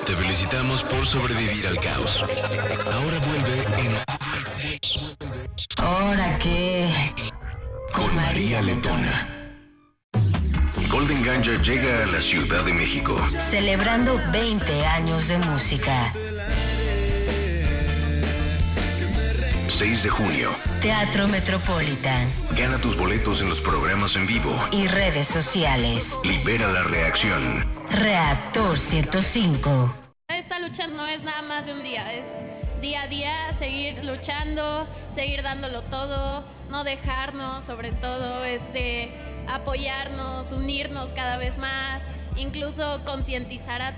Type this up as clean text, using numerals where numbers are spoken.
Te felicitamos por sobrevivir al caos. Ahora vuelve en ¿Ahora qué? con María Letona. Golden Ganja llega a la Ciudad de México. Celebrando 20 años de música. 6 de junio. Teatro Metropolitan. Gana tus boletos en los programas en vivo. Y redes sociales. Libera la reacción. Reactor 105. Esta lucha no es nada más de un día, es día a día seguir luchando, seguir dándolo todo, no dejarnos, sobre todo apoyarnos, unirnos cada vez más, incluso concientizar a